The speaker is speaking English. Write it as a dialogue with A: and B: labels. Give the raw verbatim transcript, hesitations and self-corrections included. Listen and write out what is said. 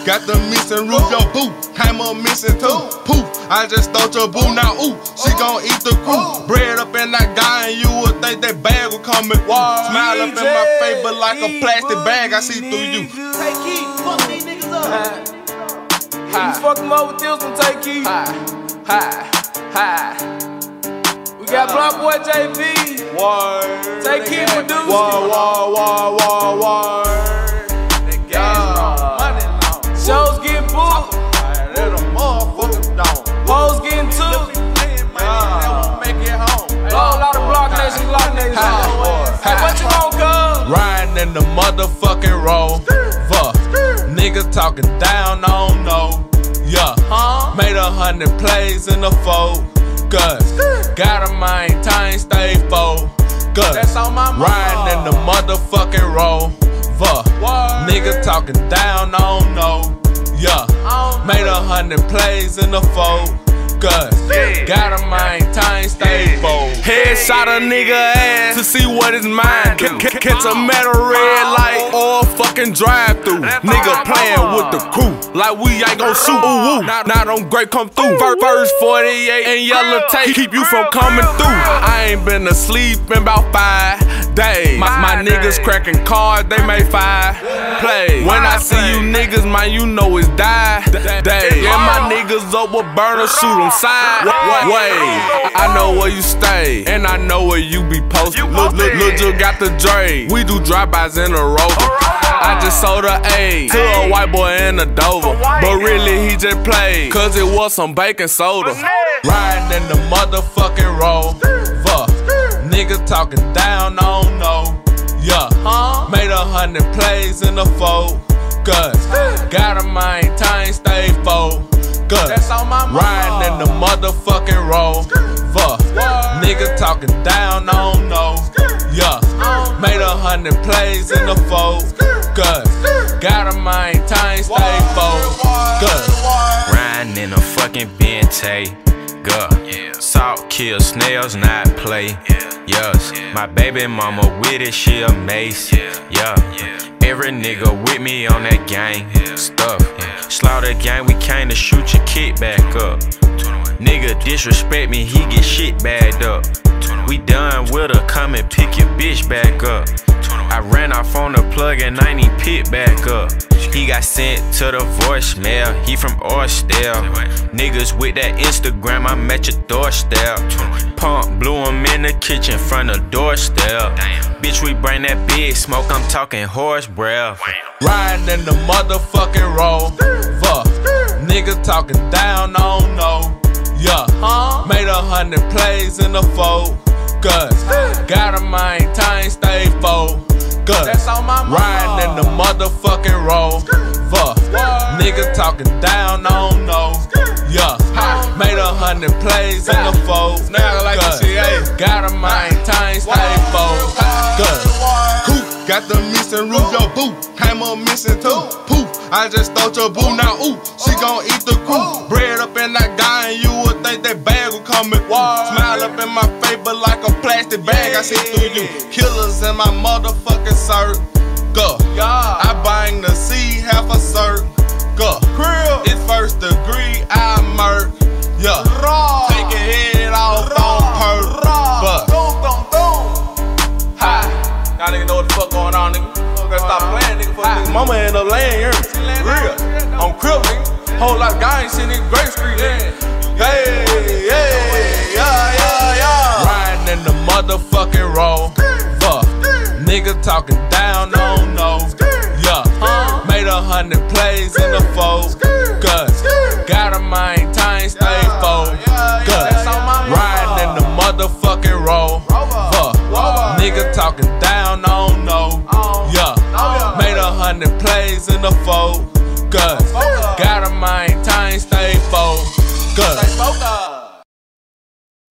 A: got the missing roof, your boo came up missing too. Poof, I just stole your boo, now ooh, she gon' eat the crew. Bread up in that guy and you would think that bag would come in. Smile up in my face, but like a plastic bag, I see through you.
B: Take key, fuck these niggas up.
C: You fuck them up with this one, take key.
B: Hi, hi, hi.
C: We got Block Boy J V.
A: Word.
C: Take key producing.
A: Word, word, word, word, word.
B: That gas long, money long.
C: Shows getting booked.
A: Let a motherfucker down.
C: Hoes getting took.
A: Make it home.
C: Whole lot of Block Nation, Block Nation. Hey, what you want, cuz?
D: Riding in the motherfucking rover. Niggas talking down, I don't know. Yeah,
C: Huh?
D: made a hundred plays in the focus. Gotta maintain, stay focused.
C: That's on my mama.
D: Riding in the motherfucking rover. Niggas talking down, I don't know. Yeah, made a hundred plays in the focus. Gotta maintain, stay focused. Headshot a nigga ass to see what is mine. C catch a metal red light or fucking drive through. Nigga playing with the crew like we ain't gon' shoot. Ooh, ooh. Now them great come through. First forty-eight and yellow tape keep you from coming through. I ain't been asleep in about five days. My, my niggas cracking cards, they made five plays. When I see you niggas, man, you know it's die day. Yeah, my niggas up with burner, shoot them sideways. I know where you stay, and I know where you be posted. Look, look, look, just got the Dre. We do drive-bys in a Rover. I just sold a A to a white boy in a Dover, but really he just played, cause it was some baking soda. Riding in the motherfucking rover. Niggas talking down, I don't know. Yeah, made a hundred plays in the focus. Gotta maintain, stay focused.
C: That's on my mama.
D: Riding in the motherfucking rover. Niggas talking down, I don't know. Yeah, made a hundred plays in the focus. Gotta maintain, stay focused.
E: Riding in a fucking Bentayga. Salt kill snails, not play. Yes, my baby mama with it, she a mace. Yeah, every nigga with me on that gang stuff. Slaughter gang, we came to shoot your kid back up. Nigga disrespect me, he get shit bagged up. We done with her, come and pick your bitch back up. I ran off on the plug and I ain't even pick back up. He got sent to the voicemail, he from Orsdale. Niggas with that Instagram, I'm at your doorstep. Pump blew him in the kitchen front of doorstep. Bitch, we bring that big smoke, I'm talking horse breath.
D: Riding in the motherfucking rover. Niggas talking down, I don't know. Yeah, made a hundred plays in the focus. Gotta maintain, stay focused.
C: That's on my mama.
D: Riding in the motherfucking rover. Niggas talking down, I don't know. Yeah, made a hundred plays in the focus.
A: Now I like to see, hey.
D: Gotta maintain, stay focused.
A: Who got the missing roof, your boo came up missing too. Poof, I just stole your boo, now ooh, she gon' eat the crew. Bread up in that guy and you would think that bag would come in. Smile up in my face, but like a plastic bag, I see through you. Killers in my motherfucking circle. I bang the C, half a circle. It's first degree, I murk. Yeah, take your head off on purpose. But
C: Hi. Y'all niggas know what the fuck going on, nigga. Gotta stop playing, nigga. Fuck nigga. Mama end up laying here. Real. On crib, nigga. Whole lot of guys shit, nigga. Great Street, nigga. Hey, hey, yeah, yeah, yeah.
D: Riding in the motherfucking rover. Niggas talking down, I don't know. Yeah, made a hundred plays in the focus. Gotta maintain, stay focused. Riding in the motherfucking rover. Niggas talking down, I don't know. Yeah, made a hundred plays in the focus. Gotta maintain, stay focused.